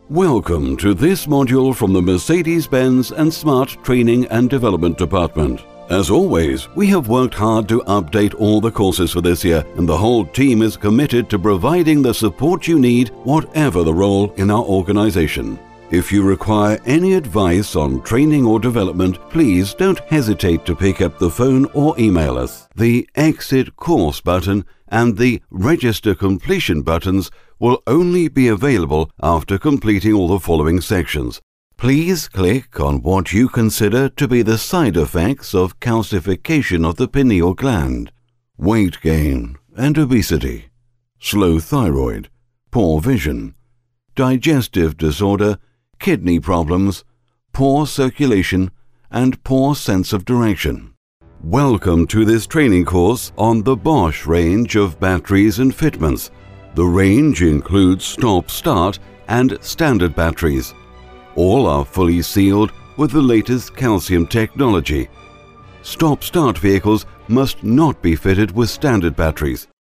Welcome to this module from the Mercedes-Benz and Smart Training and Development Department. As always, we have worked hard to update all the courses for this year, and the whole team is committed to providing the support you need, whatever the role in our organization. If you require any advice on training or development, please don't hesitate to pick up the phone or email us. The Exit Course button and the Register Completion buttons will only be available after completing all the following sections. Please click on what you consider to be the side effects of calcification of the pineal gland, weight gain and obesity, slow thyroid, poor vision, digestive disorder, kidney problems, poor circulation, and poor sense of direction. Welcome to this training course on the Bosch range of batteries and fitments. The range includes stop-start and standard batteries. All are fully sealed with the latest calcium technology. Stop-start vehicles must not be fitted with standard batteries.